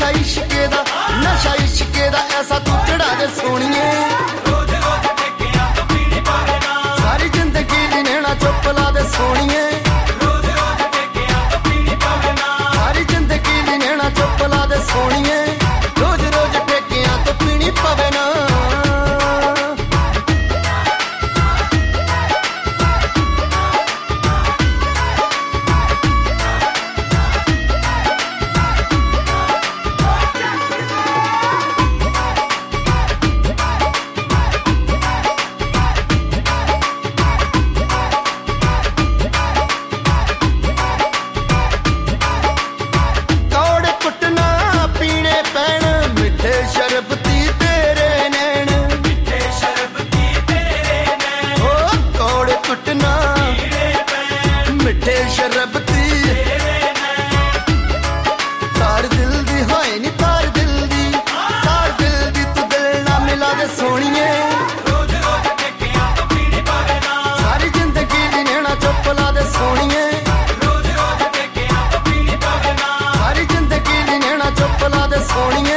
नशा इश्के दा ऐसा तू चढ़ा दे सोनिए सारी जिंदगी दी नैना चुप ला दे सोनिए सारी जिंदगी दी नैना चुप ला दे सोनिए रोज रोज ठेकियां तो पीनी पवे ना शरबती तेरे नैन मिठे शरबती तेरे नैन ओ कौड़े कुटना मिठे शरबती तेरे नैन तार दिल दी हाय नी तार दिल दी तू दिल ना मिला दे सोनिए रोज रोज ठेकियां तो पीनी पावे ना सारी जिंदगी दी नैना चुप ला दे सोनिए रोज रोज ठेकियां तो पीनी पावे ना सारी जिंदगी दी नैना चुप ला दे सोनिए